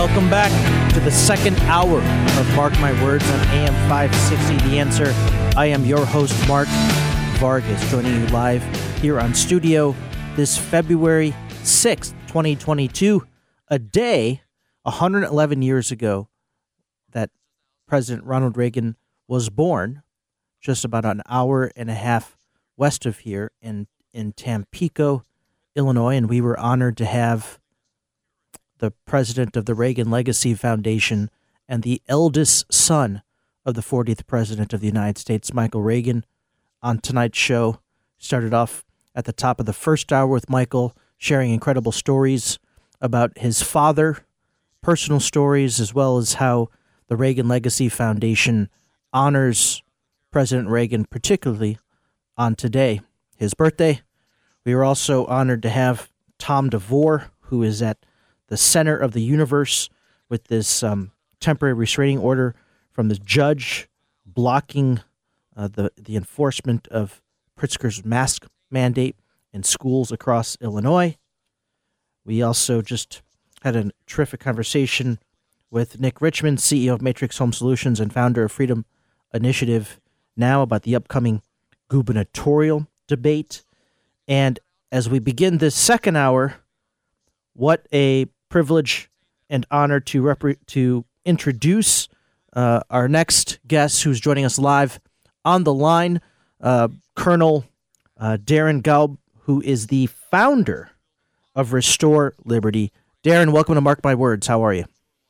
Welcome back to the second hour of Mark My Words on AM 560 The Answer. I am your host, Mark Vargas, joining you live here on studio this February 6th, 2022, a day 111 years ago that President Ronald Reagan was born, just about an hour and a half west of here in Tampico, Illinois, and we were honored to have the president of the Reagan Legacy Foundation and the eldest son of the 40th president of the United States, Michael Reagan, on tonight's show. Started off at the top of the first hour with Michael sharing incredible stories about his father, personal stories, as well as how the Reagan Legacy Foundation honors President Reagan, particularly on today, his birthday. We were also honored to have Tom DeVore, who is at the center of the universe with this temporary restraining order from the judge blocking the enforcement of Pritzker's mask mandate in schools across Illinois. We also just had a terrific conversation with Nick Richmond, CEO of Matrix Home Solutions and founder of Freedom Initiative Now, about the upcoming gubernatorial debate. And as we begin this second hour, what a privilege and honor to introduce our next guest, who's joining us live on the line, Colonel Darin Gaub, who is the founder of Restore Liberty. Darin, welcome to Mark My Words. How are you?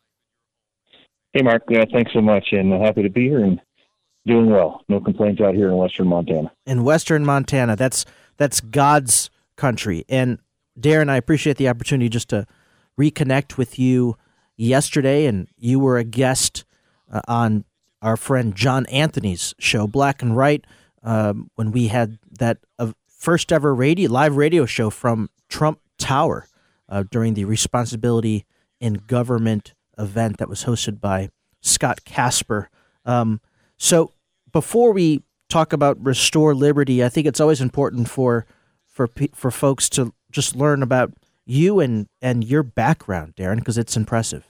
Hey, Mark. Yeah, thanks so much, and happy to be here and doing well. No complaints out here in western Montana. In western Montana, that's God's country. And Darin, I appreciate the opportunity just to reconnect with you yesterday, and you were a guest on our friend John Anthony's show, Black and Right, when we had that first ever live radio show from Trump Tower during the Responsibility in Government event that was hosted by Scott Casper. So before we talk about Restore Liberty, I think it's always important for folks to just learn about you and your background, Darin, because it's impressive.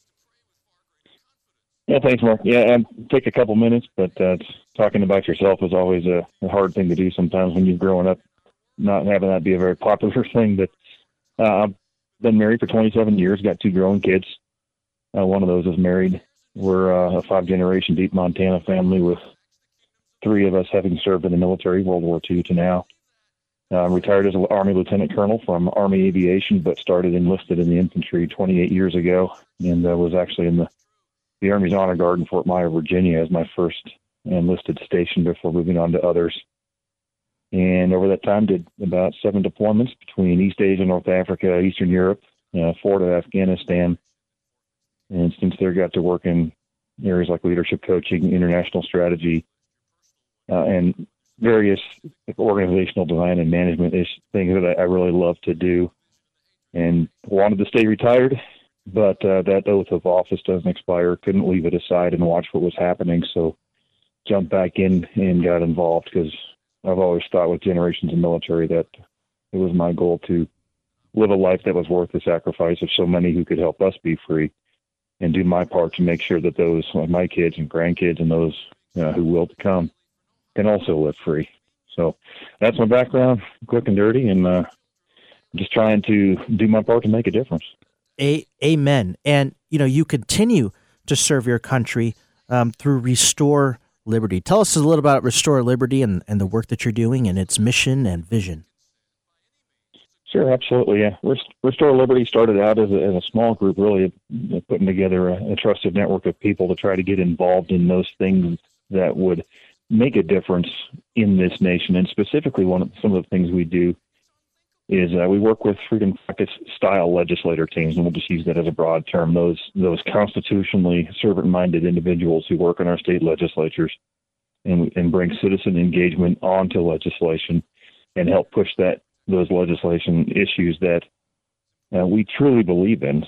Yeah, thanks, Mark. Yeah, take a couple minutes, but talking about yourself is always a hard thing to do sometimes when you've grown up, not having that be a very popular thing. But I've been married for 27 years, got 2 growing kids. One of those is married. We're a 5-generation deep Montana family with 3 of us having served in the military, World War II to now. Retired as an Army Lieutenant Colonel from Army Aviation, but started enlisted in the infantry 28 years ago, and was actually in the Army's Honor Guard in Fort Myer, Virginia, as my first enlisted station before moving on to others. And over that time, did about 7 deployments between East Asia, North Africa, Eastern Europe, 4 to Afghanistan, and since there got to work in areas like leadership coaching, international strategy, and various organizational design and management things that I really love to do, and wanted to stay retired, but that oath of office doesn't expire. Couldn't leave it aside and watch what was happening, so jumped back in and got involved, because I've always thought with generations of military that it was my goal to live a life that was worth the sacrifice of so many who could help us be free, and do my part to make sure that those, like my kids and grandkids and those who will to come, can also live free. So that's my background, quick and dirty, and just trying to do my part to make a difference. Amen. And, you continue to serve your country through Restore Liberty. Tell us a little about Restore Liberty and the work that you're doing and its mission and vision. Sure, absolutely. Yeah, Restore Liberty started out as a small group, really putting together a trusted network of people to try to get involved in those things that would make a difference in this nation. And specifically, some of the things we do is we work with freedom caucus style legislator teams, and we'll just use that as a broad term. Those constitutionally servant-minded individuals who work in our state legislatures and bring citizen engagement onto legislation and help push those legislation issues that we truly believe in.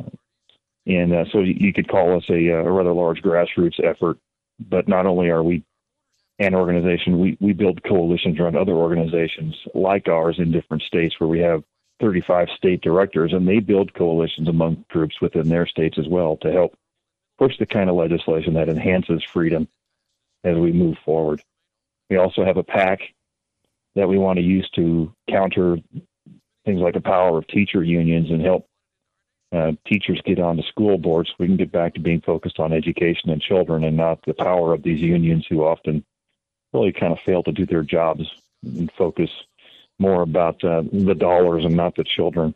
And so you could call us a rather large grassroots effort. But not only are we an organization, we build coalitions around other organizations like ours in different states where we have 35 state directors, and they build coalitions among groups within their states as well to help push the kind of legislation that enhances freedom as we move forward. We also have a PAC that we want to use to counter things like the power of teacher unions and help teachers get onto school boards so we can get back to being focused on education and children and not the power of these unions who often really kind of fail to do their jobs and focus more about the dollars and not the children.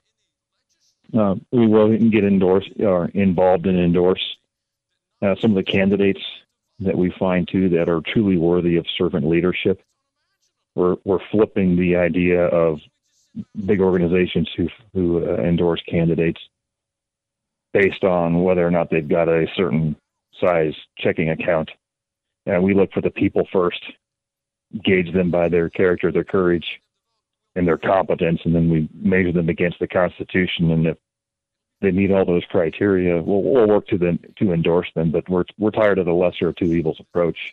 We will get involved and endorse some of the candidates that we find, too, that are truly worthy of servant leadership. We're flipping the idea of big organizations who endorse candidates based on whether or not they've got a certain size checking account. And we look for the people first, gauge them by their character, their courage, and their competence, and then we measure them against the Constitution. And if they meet all those criteria, we'll work to endorse them. But we're tired of the lesser of two evils approach.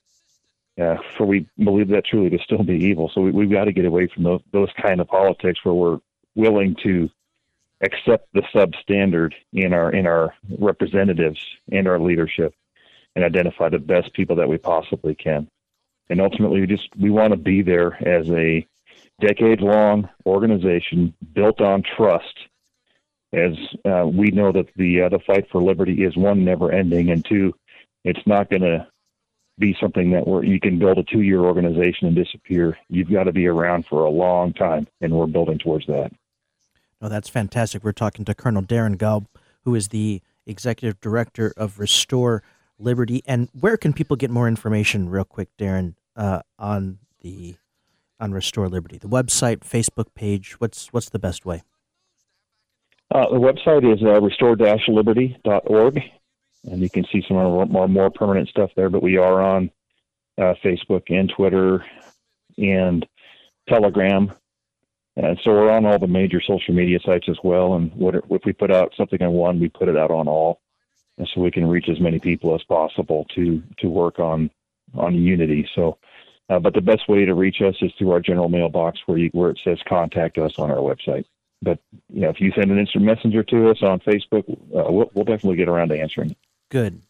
For we believe that truly to still be evil. So we've got to get away from those kind of politics where we're willing to accept the substandard in our representatives and our leadership and identify the best people that we possibly can. And ultimately, we want to be there as a decade-long organization built on trust, as we know that the fight for liberty is, one, never-ending, and two, it's not going to be something that you can build a 2-year organization and disappear. You've got to be around for a long time, and we're building towards that. Oh, that's fantastic. We're talking to Colonel Darin Gaub, who is the Executive Director of Restore Liberty. And where can people get more information, real quick, Darin, on Restore Liberty? The website, Facebook page, what's the best way? The website is restore-liberty.org, and you can see some of our more permanent stuff there. But we are on Facebook and Twitter and Telegram. And so we're on all the major social media sites as well. And if we put out something on one, we put it out on all. And so we can reach as many people as possible to work on unity. So, but the best way to reach us is through our general mailbox where it says contact us on our website. But, if you send an instant messenger to us on Facebook, we'll definitely get around to answering. Good.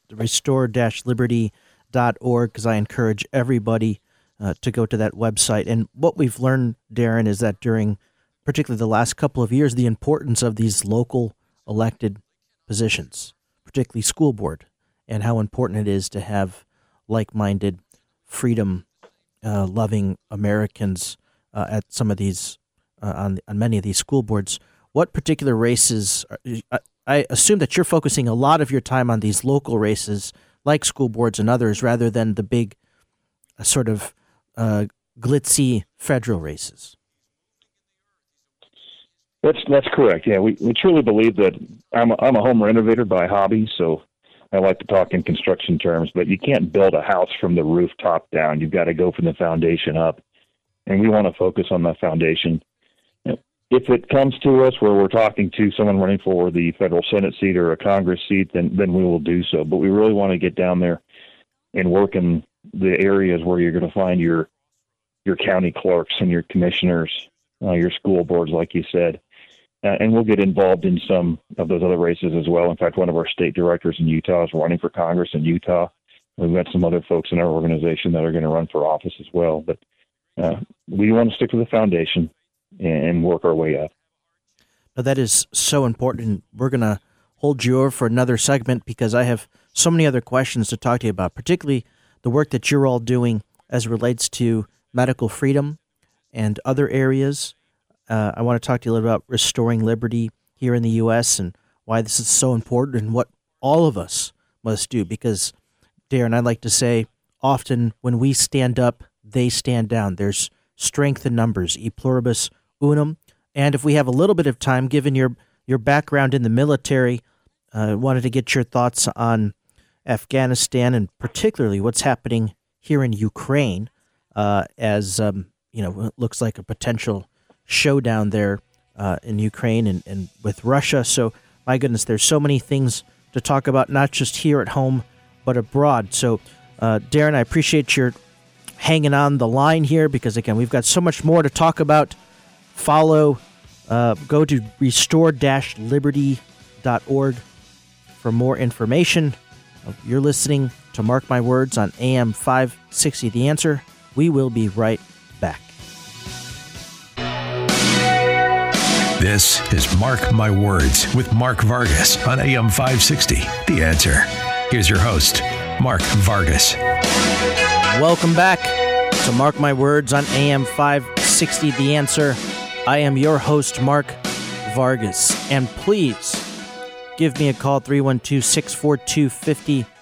Restore-liberty.org, because I encourage everybody to go to that website. And what we've learned, Darin, is that during particularly the last couple of years, the importance of these local elected positions, particularly school board, and how important it is to have like-minded, freedom-loving Americans at some of these, on many of these school boards. What particular races, I assume that you're focusing a lot of your time on these local races, like school boards and others, rather than the big sort of glitzy federal races. That's correct. Yeah, we truly believe that I'm a home renovator by hobby, so I like to talk in construction terms. But you can't build a house from the rooftop down. You've got to go from the foundation up, and we want to focus on that foundation. If it comes to us where we're talking to someone running for the federal Senate seat or a Congress seat, then we will do so. But we really want to get down there and work in the areas where you're going to find your county clerks and your commissioners, your school boards, like you said. And we'll get involved in some of those other races as well. In fact, one of our state directors in Utah is running for Congress in Utah. We've got some other folks in our organization that are going to run for office as well. But we want to stick to the foundation and work our way up. Now, that is so important. We're going to hold you over for another segment because I have so many other questions to talk to you about, particularly the work that you're all doing as it relates to medical freedom and other areas. I want to talk to you a little about restoring liberty here in the U.S. and why this is so important and what all of us must do. Because, Darin, I like to say often when we stand up, they stand down. There's strength in numbers, e pluribus unum. And if we have a little bit of time, given your background in the military, I wanted to get your thoughts on Afghanistan and particularly what's happening here in Ukraine, as it looks like a potential showdown there in Ukraine and with Russia. So, my goodness, there's so many things to talk about, not just here at home, but abroad. So, Darin, I appreciate your hanging on the line here because, again, we've got so much more to talk about. Follow Go to restore-liberty.org for more information. You're listening to Mark My Words on AM 560 The Answer. We will be right back. This is Mark My Words with Mark Vargas on AM 560 The Answer. Here's your host, Mark Vargas. Welcome back to Mark My Words on AM 560 The Answer. I am your host, Mark Vargas, and please give me a call, 312-642-5600,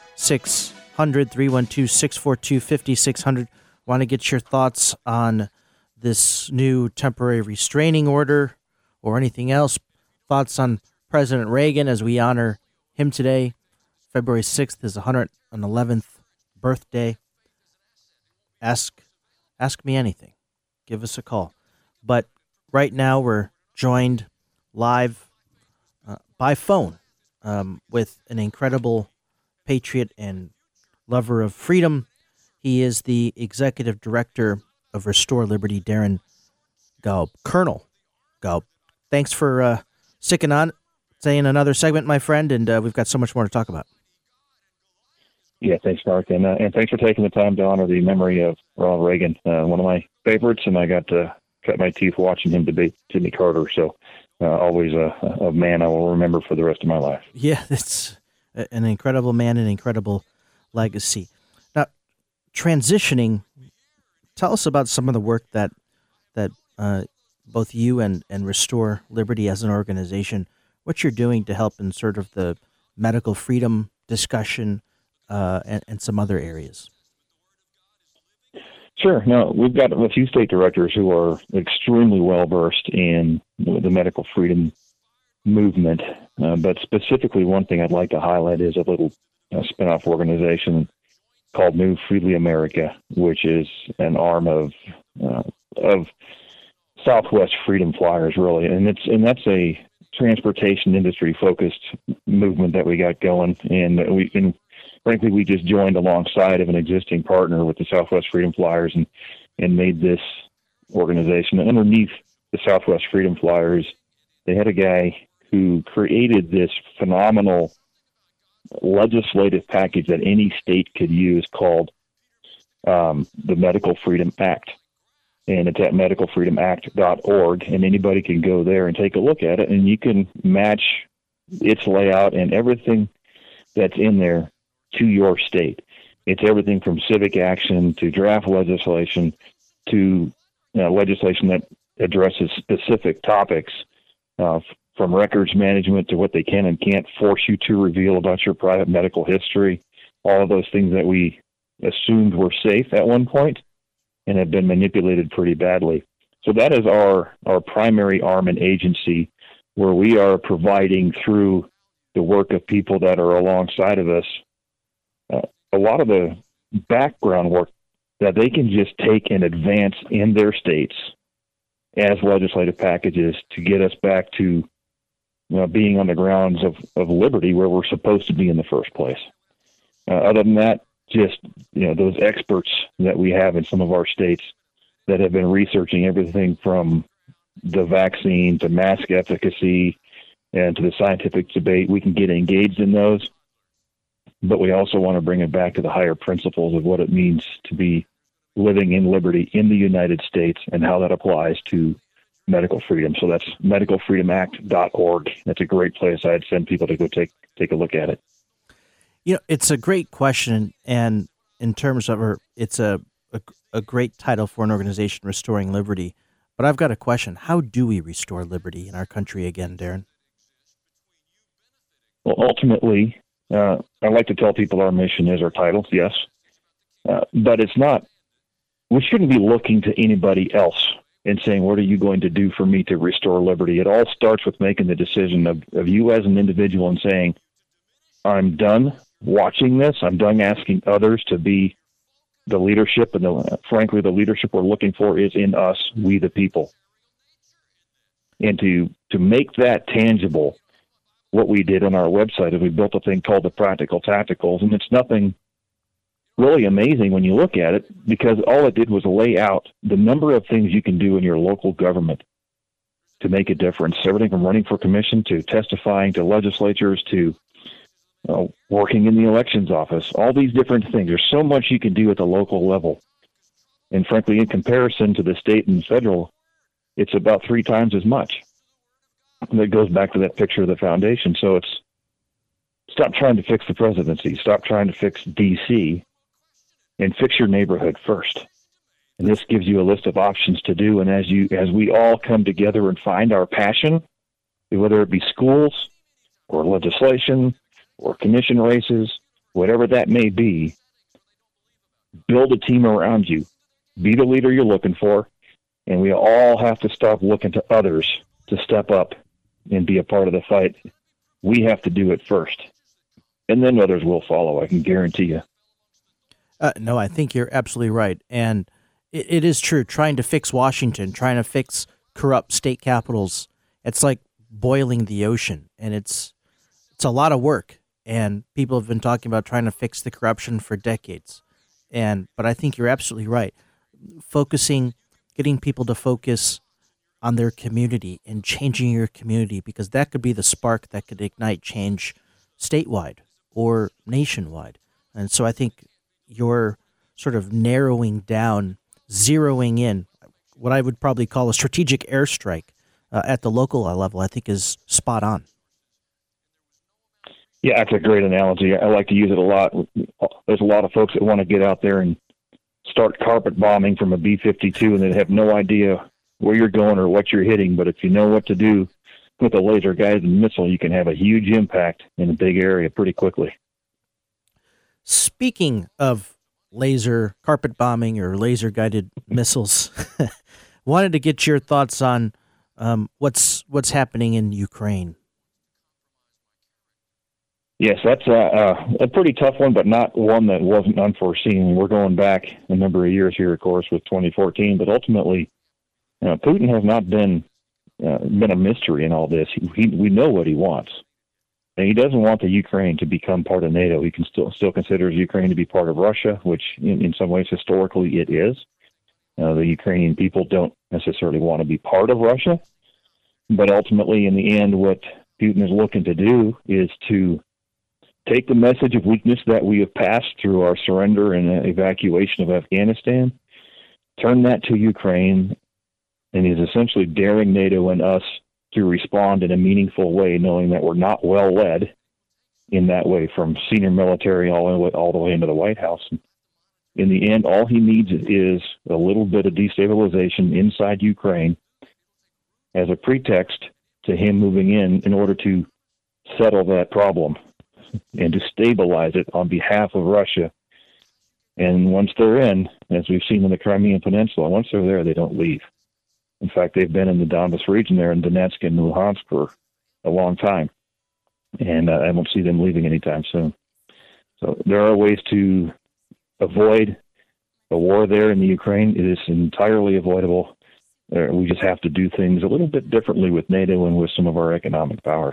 312-642-5600. Want to get your thoughts on this new temporary restraining order or anything else. Thoughts on President Reagan as we honor him today. February 6th is 111th birthday. Ask me anything. Give us a call. But right now, we're joined live by phone with an incredible patriot and lover of freedom. He is the executive director of Restore Liberty, Darren Gaub. Colonel Gaub, thanks for sticking on, saying another segment, my friend, and we've got so much more to talk about. Yeah, thanks, Mark, and thanks for taking the time to honor the memory of Ronald Reagan, one of my favorites, and I got to cut my teeth watching him debate Jimmy Carter, so always a man I will remember for the rest of my life. Yeah, it's an incredible man, an incredible legacy. Now, transitioning, tell us about some of the work that both you and Restore Liberty as an organization, what you're doing to help in sort of the medical freedom discussion and some other areas. Sure. No, we've got a few state directors who are extremely well-versed in the medical freedom movement, but specifically one thing I'd like to highlight is a little spin-off organization called New Freely America, which is an arm of Southwest Freedom Flyers, really, and that's a transportation industry-focused movement that we got going, and frankly, we just joined alongside of an existing partner with the Southwest Freedom Flyers and made this organization. Underneath the Southwest Freedom Flyers, they had a guy who created this phenomenal legislative package that any state could use called the Medical Freedom Act. And it's at medicalfreedomact.org, and anybody can go there and take a look at it, and you can match its layout and everything that's in there to your state. It's everything from civic action to draft legislation to legislation that addresses specific topics, from records management to what they can and can't force you to reveal about your private medical history, all of those things that we assumed were safe at one point and have been manipulated pretty badly. So that is our primary arm and agency, where we are providing through the work of people that are alongside of us a lot of the background work that they can just take and advance in their states as legislative packages to get us back to being on the grounds of liberty where we're supposed to be in the first place. Other than that, just those experts that we have in some of our states that have been researching everything from the vaccine to mask efficacy and to the scientific debate, we can get engaged in those. But we also want to bring it back to the higher principles of what it means to be living in liberty in the United States and how that applies to medical freedom. So that's medicalfreedomact.org. That's a great place. I'd send people to go take a look at it. It's a great question, and in terms of it's a great title for an organization, Restoring Liberty. But I've got a question. How do we restore liberty in our country again, Darren? Well, ultimately, I like to tell people our mission is our title, yes. But it's not, we shouldn't be looking to anybody else and saying, what are you going to do for me to restore liberty? It all starts with making the decision of you as an individual and saying, I'm done watching this. I'm done asking others to be the leadership. And frankly, the leadership we're looking for is in us, we the people. And to make that tangible, what we did on our website is we built a thing called the Practical Tacticals, and it's nothing really amazing when you look at it, because all it did was lay out the number of things you can do in your local government to make a difference. Everything from running for commission to testifying to legislatures to working in the elections office, all these different things. There's so much you can do at the local level. And frankly, in comparison to the state and federal, it's about 3 times as much. And that goes back to that picture of the foundation. So it's stop trying to fix the presidency, stop trying to fix D.C., and fix your neighborhood first. And this gives you a list of options to do. And as we all come together and find our passion, whether it be schools or legislation or commission races, whatever that may be, build a team around you. Be the leader you're looking for. And we all have to stop looking to others to step up and be a part of the fight. We have to do it first. And then others will follow, I can guarantee you. No, I think you're absolutely right. And it is true. Trying to fix Washington, trying to fix corrupt state capitals, it's like boiling the ocean. And it's a lot of work. And people have been talking about trying to fix the corruption for decades. But I think you're absolutely right. Getting people to focus on their community and changing your community, because that could be the spark that could ignite change statewide or nationwide. And so I think you're sort of narrowing down, zeroing in what I would probably call a strategic airstrike at the local level, I think is spot on. Yeah, that's a great analogy. I like to use it a lot. There's a lot of folks that want to get out there and start carpet bombing from a B-52 and they have no idea where you're going or what you're hitting. But if you know what to do with a laser guided missile, you can have a huge impact in a big area pretty quickly. Speaking of laser carpet bombing or laser guided missiles, wanted to get your thoughts on what's happening in Ukraine. Yes, that's a pretty tough one, but not one that wasn't unforeseen. We're going back a number of years here, of course, with 2014, but ultimately, Putin has not been a mystery in all this. We know what he wants, and he doesn't want the Ukraine to become part of NATO. He can still considers Ukraine to be part of Russia, which in some ways historically it is. The Ukrainian people don't necessarily want to be part of Russia, but ultimately, in the end, what Putin is looking to do is to take the message of weakness that we have passed through our surrender and evacuation of Afghanistan, turn that to Ukraine, and is essentially daring NATO and us to respond in a meaningful way, knowing that we're not well led in that way from senior military all the way into the White House. In the end, all he needs is a little bit of destabilization inside Ukraine as a pretext to him moving in order to settle that problem and to stabilize it on behalf of Russia. And once they're in, as we've seen in the Crimean Peninsula, once they're there, they don't leave. In fact, they've been in the Donbas region there in Donetsk and Luhansk for a long time. And I don't see them leaving anytime soon. So there are ways to avoid a war there in the Ukraine. It is entirely avoidable. We just have to do things a little bit differently with NATO and with some of our economic powers.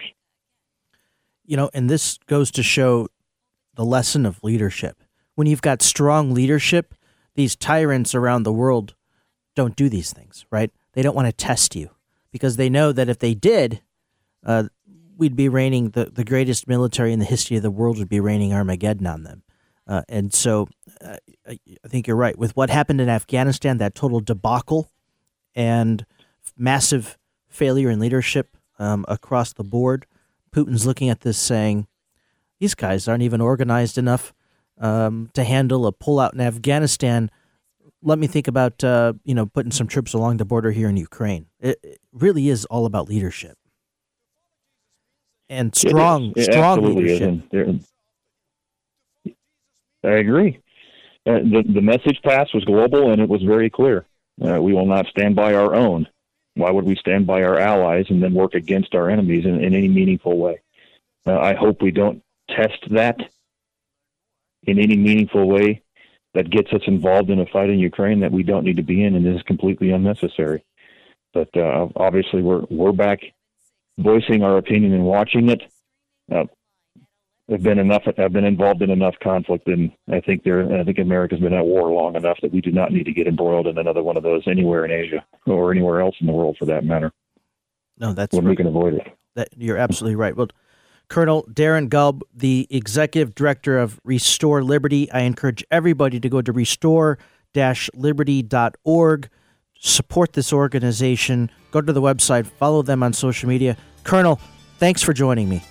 And this goes to show the lesson of leadership. When you've got strong leadership, these tyrants around the world don't do these things, right? They don't want to test you because they know that if they did, we'd be raining, the greatest military in the history of the world would be raining Armageddon on them. And so I think you're right. With what happened in Afghanistan, that total debacle and massive failure in leadership across the board, Putin's looking at this saying, these guys aren't even organized enough to handle a pullout in Afghanistan. Let me think about, putting some troops along the border here in Ukraine. It really is all about leadership. And strong leadership. I agree. The message pass was global, and it was very clear. We will not stand by our own. Why would we stand by our allies and then work against our enemies in any meaningful way? I hope we don't test that in any meaningful way that gets us involved in a fight in Ukraine that we don't need to be in and is completely unnecessary. But obviously, we're back voicing our opinion and watching it. I've been involved in enough conflict, and I think America's been at war long enough that we do not need to get embroiled in another one of those anywhere in Asia or anywhere else in the world, for that matter. No, that's when right. we can avoid it. You're absolutely right. Well, Colonel Darren Gaub, the Executive Director of Restore Liberty, I encourage everybody to go to restore-liberty.org, support this organization, go to the website, follow them on social media. Colonel, thanks for joining me.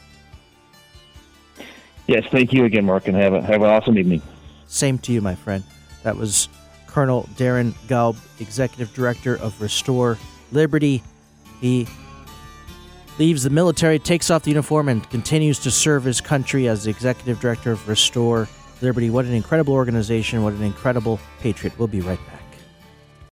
Yes, thank you again, Mark, and have an awesome evening. Same to you, my friend. That was Colonel Darren Gaub, Executive Director of Restore Liberty. He leaves the military, takes off the uniform, and continues to serve his country as the Executive Director of Restore Liberty. What an incredible organization. What an incredible patriot. We'll be right back.